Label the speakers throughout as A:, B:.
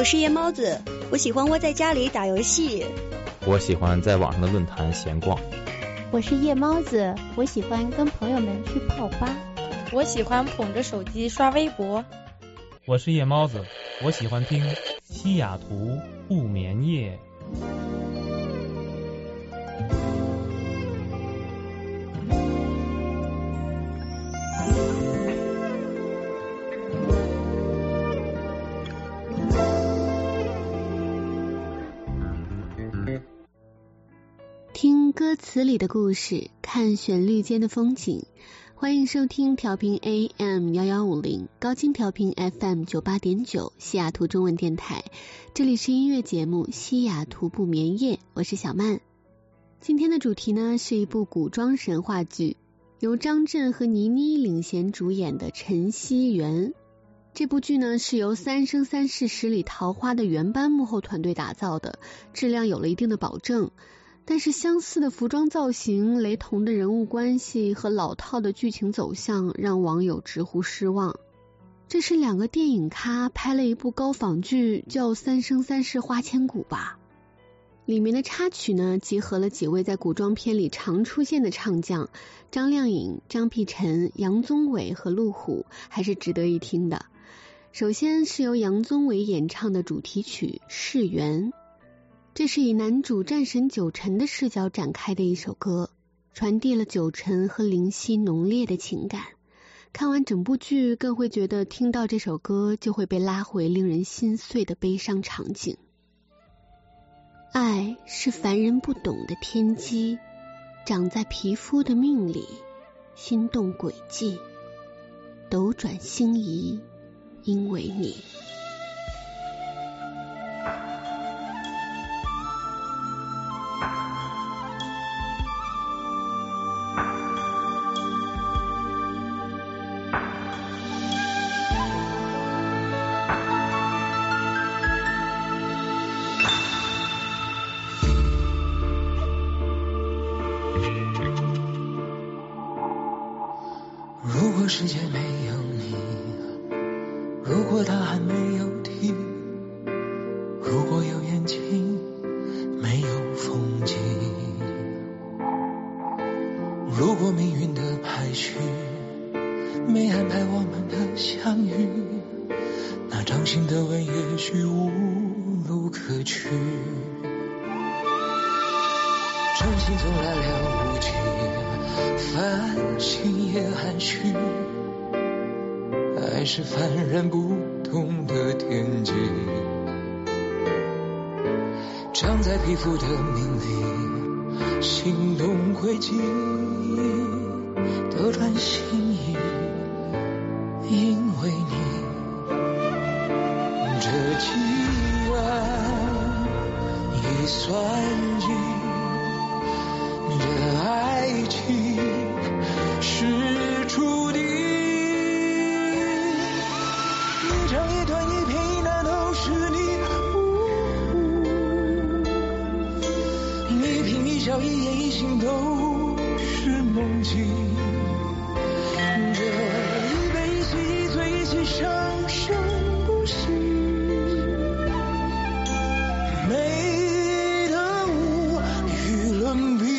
A: 是夜猫子，我喜欢窝在家里打游戏。
B: 我喜欢在网上的论坛闲逛。
C: 我是夜猫子，我喜欢跟朋友们去泡吧。
D: 我喜欢捧着手机刷微博。
E: 我是夜猫子，我喜欢听西雅图不眠夜。
F: 听歌词里的故事，看旋律间的风景。欢迎收听调频 AM1150 高清调频 FM98.9 西雅图中文电台，这里是音乐节目西雅图不眠夜，我是小曼。今天的主题呢是一部古装神话剧，由张震和倪妮领衔主演的《陈希元》。这部剧呢是由三生三世十里桃花的原班幕后团队打造的，质量有了一定的保证。但是相似的服装造型、雷同的人物关系和老套的剧情走向让网友直呼失望。这是两个电影咖拍了一部高仿剧叫《三生三世花千骨》吧。里面的插曲呢集合了几位在古装片里常出现的唱将，张靓颖、张碧晨、杨宗纬和陆虎，还是值得一听的。首先是由杨宗纬演唱的主题曲《世缘》，这是以男主战神九晨的视角展开的一首歌，传递了九晨和灵犀浓烈的情感。看完整部剧，更会觉得听到这首歌就会被拉回令人心碎的悲伤场景。爱是凡人不懂的天机，长在皮肤的命里，心动轨迹，斗转星移，因为你。
G: 如果世界没有你，如果答案没有题，如果有眼睛没有风景，如果命运的排序没安排我们的相遇，那掌心的吻也许无路可去。真心总来了无情，繁星也含蓄，爱是凡人不懂的天机，长在皮肤的命里，心动轨迹，斗转星移，因为你。这既然已算尽，这爱情是注定，一长一短一颦一捺都是你，一颦一笑一言一行都是梦境，这一悲一喜一醉一起生生不息，美得无与伦比。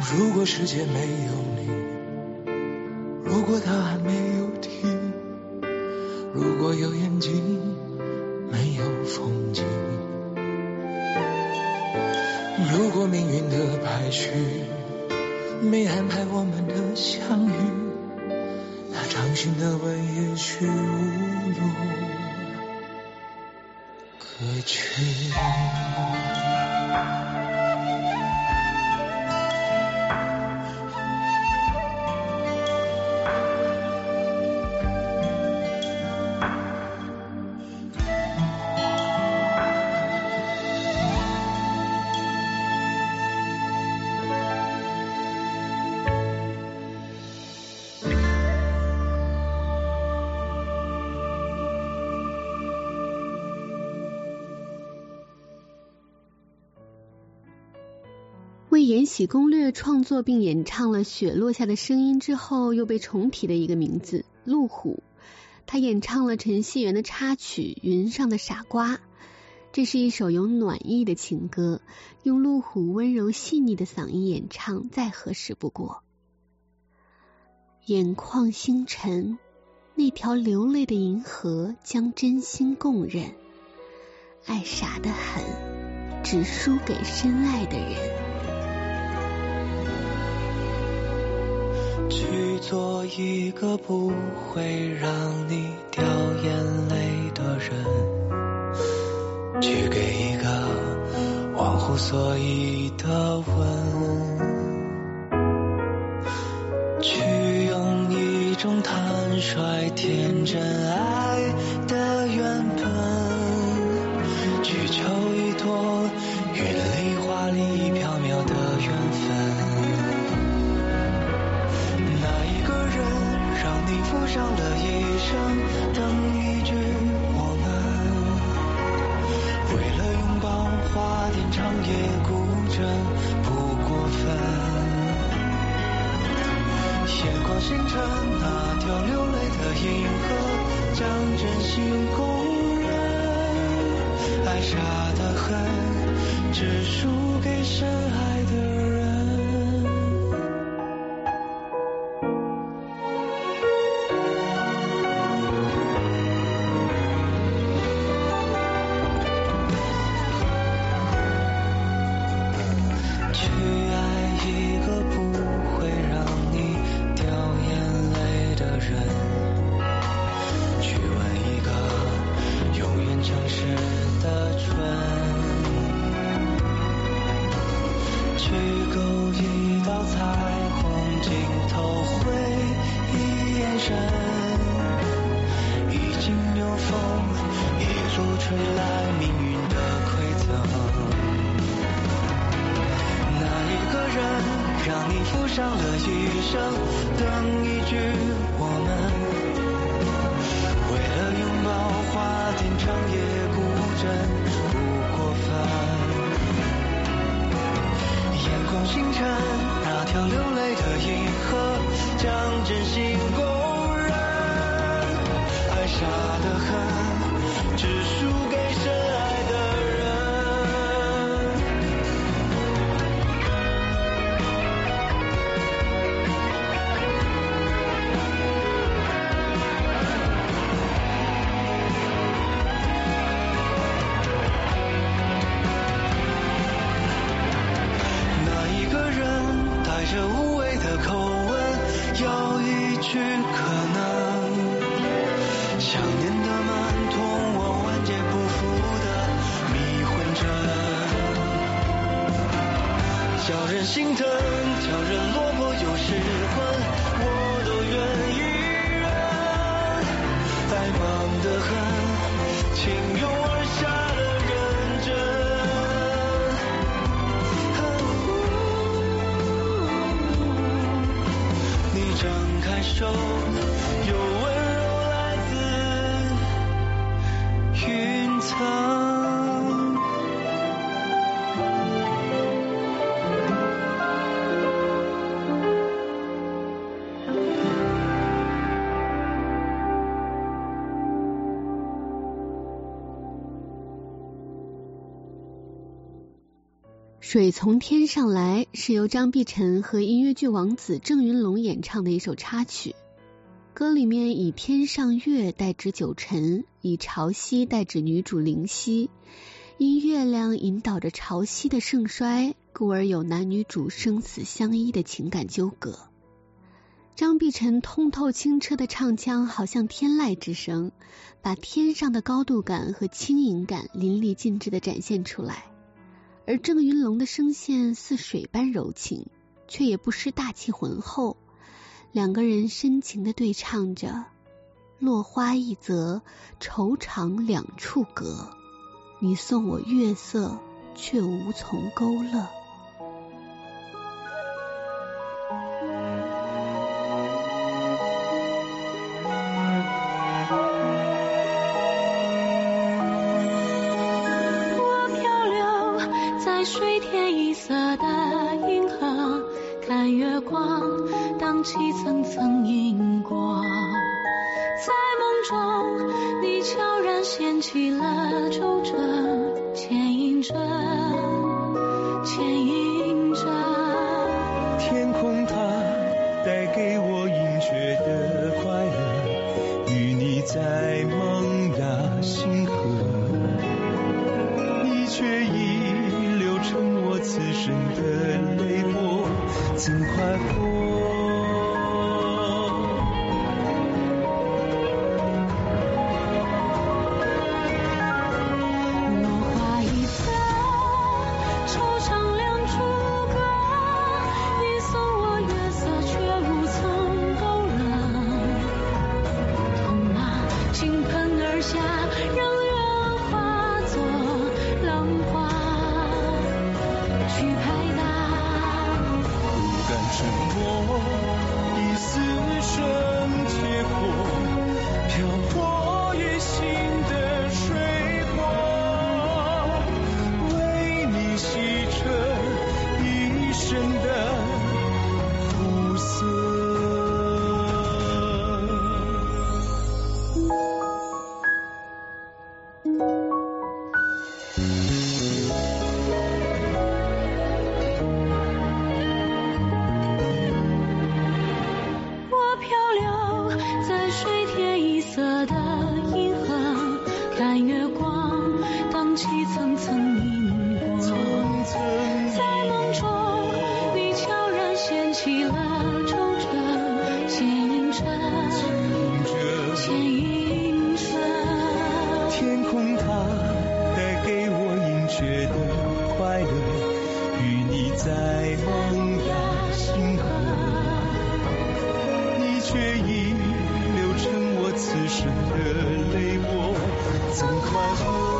G: 如果世界没有你，如果它还没有停，如果有眼睛没有风景，如果命运的排序没安排我们的相遇，那掌心的吻也许无路可去。
F: 为《延禧攻略》创作并演唱了《雪落下的声音》之后又被重提的一个名字陆虎，他演唱了陈锡元的插曲《云上的傻瓜》，这是一首有暖意的情歌，用陆虎温柔细腻的嗓音演唱再合适不过。眼眶星辰，那条流泪的银河将真心共认，爱傻得很，只输给深爱的人。
G: 去做一个不会让你掉眼泪的人，去给一个忘乎所以的吻，去用一种坦率天真爱的原本，去求一朵云里华丽缥缈的缘分。让你付上了一生，等一句我们，为了拥抱花店长夜孤枕，不过分。眼眶星辰，那条流泪的银河，将真心共认，爱傻得很，只输给深爱的人。心疼，叫人落魄又失魂，我都愿意忍。爱忙得很，请用而下的认真。你张开手，有温柔来自云层。
F: 水从天上来是由张碧晨和音乐剧王子郑云龙演唱的一首插曲。歌里面以天上月代指九晨，以潮汐代指女主灵犀，因月亮引导着潮汐的盛衰，故而有男女主生死相依的情感纠葛。张碧晨通透清澈的唱腔好像天籁之声，把天上的高度感和轻盈感淋漓尽致地展现出来。而郑云龙的声线似水般柔情，却也不失大气浑厚。两个人深情地对唱着：落花一则，愁肠两处隔，你送我月色，却无从勾勒。
H: 水天一色的银河，看月光荡起层层银光，在梦中你悄然掀起了皱褶，牵引着牵引着，
G: 天空它带给我隐却的快乐，与你在萌芽星河，你却已成我此生的泪波，怎快活？
H: 落花一则，愁肠两处隔，你送我月色，却无从勾勒。痛啊，倾盆而下，让月化作浪花。去拍打，
G: 不敢沉默，一丝生结果，漂泊于心的水波，为你洗彻一生的苦涩。
H: 层层银光，在梦中你悄然掀起了皱褶，牵引着牵引着，
G: 天空它带给我隐却的快乐，与你在萌芽星河，你却已流成我此生的泪波，怎快活？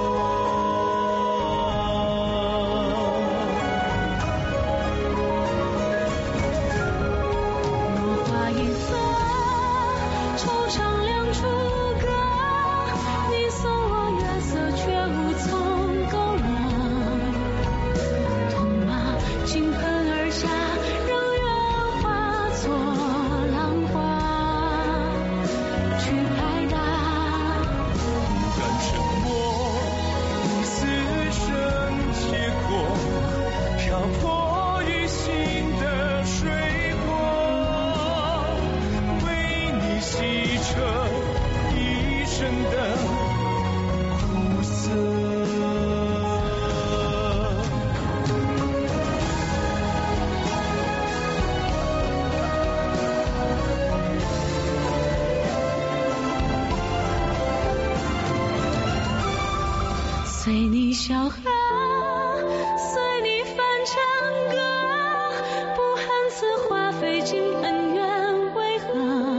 H: 随你笑呵，随你翻唱歌，不恨此花费尽恩怨为何？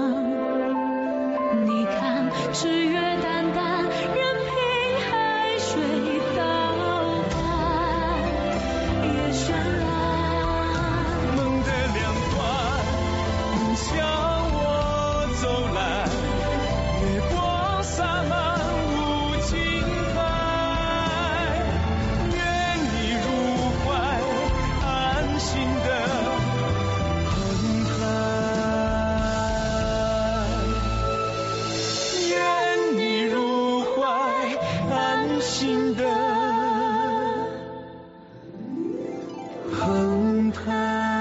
H: 你看只月淡淡，任凭海水倒灌，也渲染
G: 梦的两端，你向我走来，月光洒满无尽海，愿你如澎湃。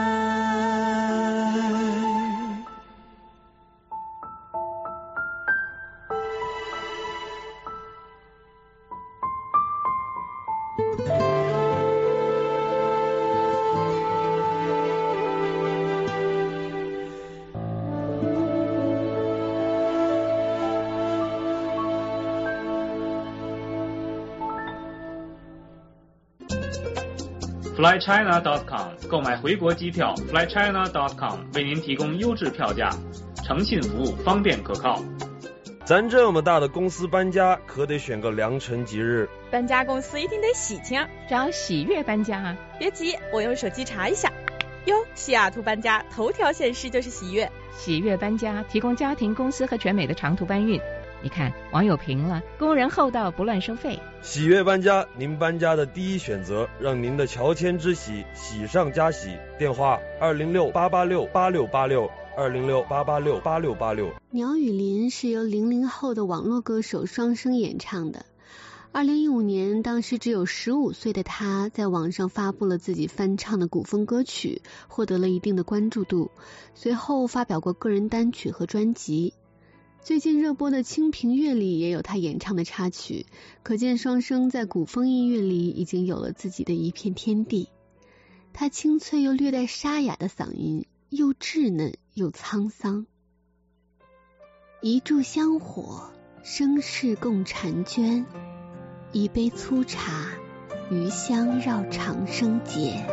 I: flychina.com 购买回国机票 flychina.com 为您提供优质票价，诚信服务，方便可靠。
J: 咱这么大的公司搬家，可得选个良辰吉日。
D: 搬家公司一定得喜庆，
K: 找喜悦搬家啊！
D: 别急，我用手机查一下。哟，西雅图搬家头条显示就是喜悦。
K: 喜悦搬家提供家庭、公司和全美的长途搬运。你看，网友评了，工人厚道，不乱收费。
J: 喜悦搬家，您搬家的第一选择，让您的乔迁之喜喜上加喜。电话206-886-8686，206-886-8686。
F: 鸟语林是由00后的网络歌手双生演唱的。2015年，当时只有15岁的他，在网上发布了自己翻唱的古风歌曲，获得了一定的关注度。随后发表过个人单曲和专辑。最近热播的《清平乐》里也有他演唱的插曲，可见双生在古风音乐里已经有了自己的一片天地。他清脆又略带沙哑的嗓音，又稚嫩又沧桑。一炷香火，生事共婵娟；一杯粗茶，余香绕长生节。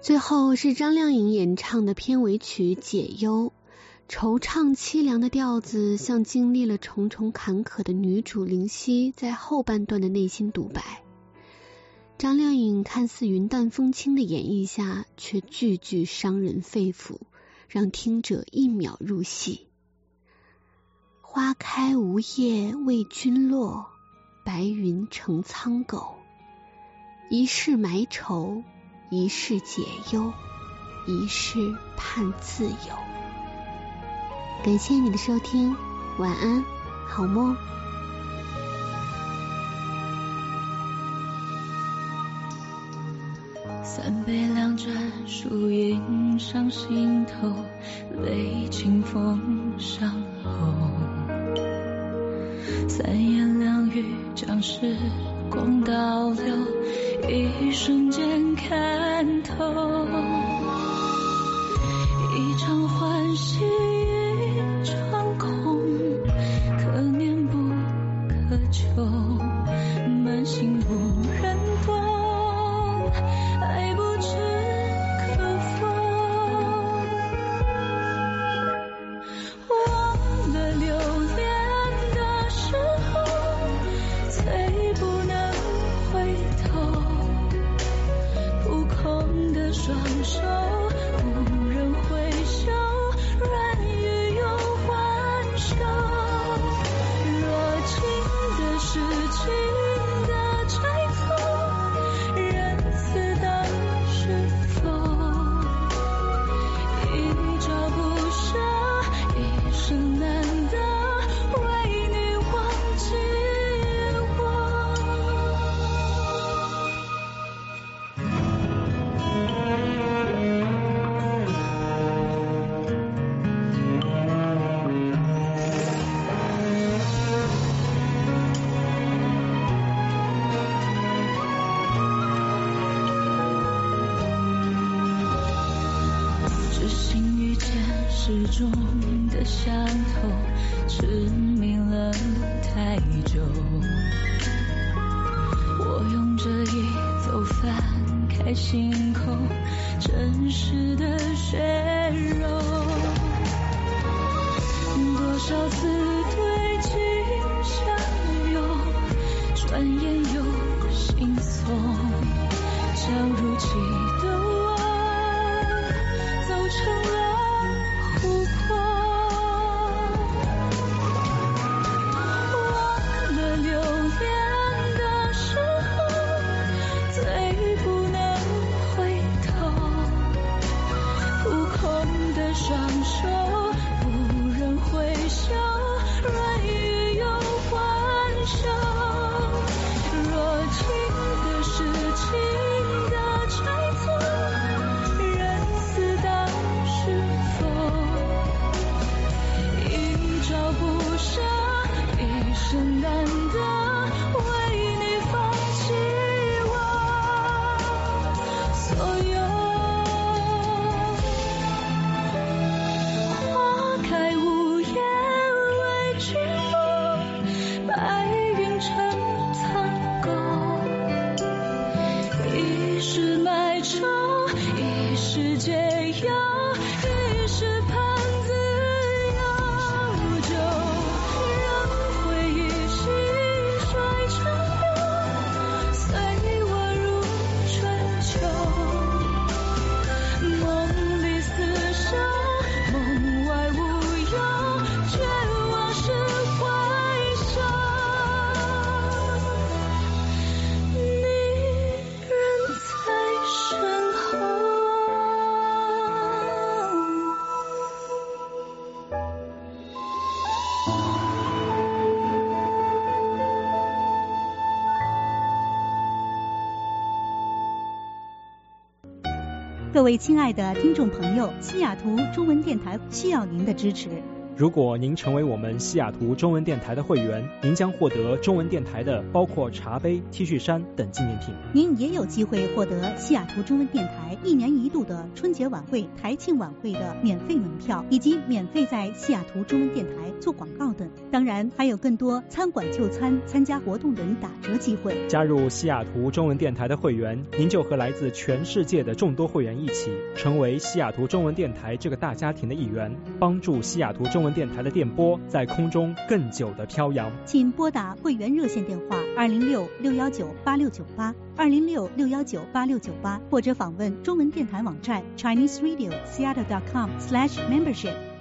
F: 最后是张靓颖演唱的片尾曲《解忧》，惆怅凄凉的调子像经历了重重坎坷的女主灵犀在后半段的内心独白。张靓颖看似云淡风轻的演绎下，却句句伤人肺腑，让听者一秒入戏。花开无叶为君落，白云成苍狗。一世埋愁，一世解忧，一世盼自由。感谢你的收听，晚安，好梦。
H: 三杯两盏，树影上心头，泪清风上后。三言两语将时光倒流，一瞬间看透。一场欢喜一场空，可念不可求，满心无人懂，爱不知可否。忘了留恋的时候，最不能回头。扑空的双手，无人回首，软语又还手。若情的是情的猜测，仁慈当是否？一朝不舍，一生难得，为你忘记我。只心遇见始终的相投，痴迷了太久。我用这一走翻开心口，真实的血肉。多少次对镜相拥，转眼又心松。将如期的我走成了琥珀。忘了留恋的时候，最不能回头。扑空的双手，无人回首，软语又还手。若情的是情的猜测，仁慈当是否？一朝不舍，一生难得，为你放弃我所有。花开无叶为君落，白云成苍狗。一世埋愁，一世解忧，一世盼自由。就让回忆细水长流，随我入春秋。梦里厮守，梦外无忧，绝望时回首，你人在身后。
A: 各位亲爱的听众朋友，西雅图中文电台需要您的支持。
L: 如果您成为我们西雅图中文电台的会员，您将获得中文电台的包括茶杯、T 恤衫等纪念品。
A: 您也有机会获得西雅图中文电台1年1度的春节晚会、台庆晚会的免费门票，以及免费在西雅图中文电台做广告等。当然，还有更多餐馆就餐、参加活动等打折机会。
L: 加入西雅图中文电台的会员，您就和来自全世界的众多会员一起，成为西雅图中文电台这个大家庭的一员，帮助西雅图中文电台的电波在空中更久的飘扬。
A: 请拨打会员热线电话206-619-8698 206-619-8698，或者访问中文电台网站 ChineseRadioSeattle.com/membership。